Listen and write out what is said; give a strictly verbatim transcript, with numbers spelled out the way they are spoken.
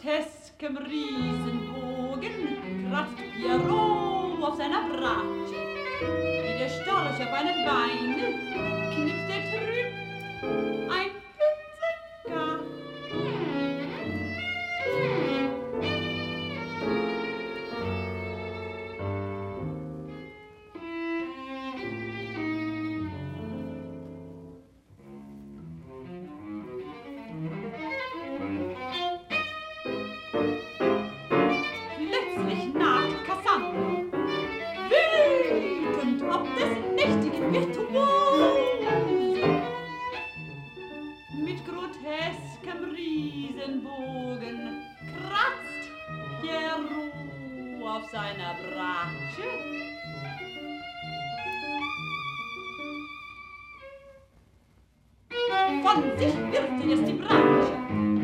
groteskem Riesenbogen kratzt Pierrot auf seiner Bratsche. Wie der Storch auf einem Beine knipst der Trüb ein Pizzica. Plötzlich naht Cassandra, wütend ob des nächtigen Virtuosen. Mit groteskem Riesenbogen kratzt Pierrot auf seiner Bratsche. Von sich wirft er jetzt die Bratsche.